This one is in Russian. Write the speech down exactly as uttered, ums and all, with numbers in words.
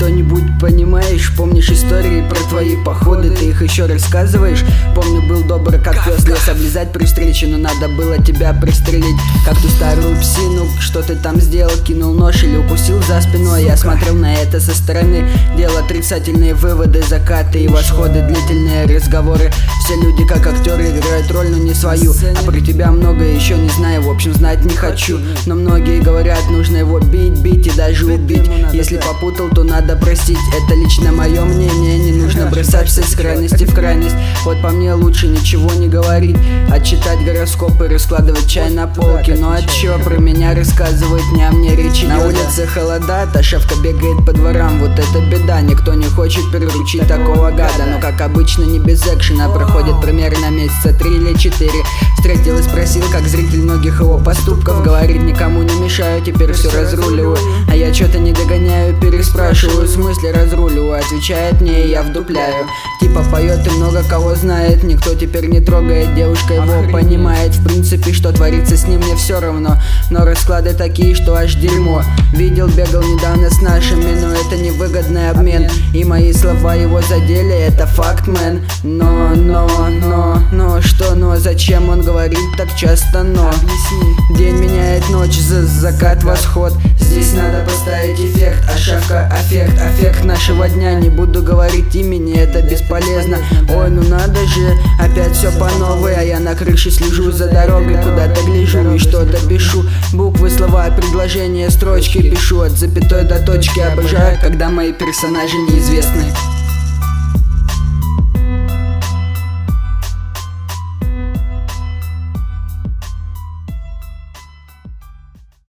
что-нибудь понимаешь? Помнишь истории про твои походы? Ты их еще рассказываешь? Помню, был добр, как пес, лес облизать при встрече, но надо было тебя пристрелить, как ту старую псину. Что ты там сделал? Кинул нож или укусил за спиной? Я смотрел на это со стороны, делал отрицательные выводы, закаты и восходы, длительные разговоры. Все люди как актеры играют роль, но не свою. А про тебя много еще не знаю, в общем знать не хочу. Но многие говорят, нужно его бить, бить и даже убить. Если попутал, то надо простить. Это лично мое мнение, не нужно бросаться из крайности в крайность. Вот по мне лучше ничего не говорить, а читать гороскопы, раскладывать чай на полке. Ну а чё про меня рассказывают, не о мне речи. На улице холода, та шавка бегает по дворам. Вот это беда, никто не хочет приручить такого гада. Но как обычно не без экшена, проходит примерно месяца три или четыре. Встретил и спросил, как зритель многих его поступков. Говорит, никому не мешаю, теперь все разруливаю. А я что-то не догоняю, переспрашиваю, в смысле разруливаю? Отвечает мне, и я вдупляю. Типа поет и много кого знает, никто теперь не трогает, девушка его понимает. В принципе, что творится с ним, мне все равно, но расклады такие, что аж дерьмо. Видел, бегал недавно с нашими, но это невыгодный обмен. И мои слова его задели, это факт, мэн. Но, но, но, но, что, но, зачем он говорит так часто, но? Объясни. День меняет ночь, за закат, восход. Здесь надо поставить эффект, а шавка аффект, аффект нашего дня. Не буду говорить имени, это бесполезно. Ой, ну надо же, опять все по новой. А я на крыше слежу за дорогой, куда-то гляжу и что-то пишу. Буквы, слова, предложения, строчки пишу от запятой до точки. Обожаю, когда мои персонажи неизвестны.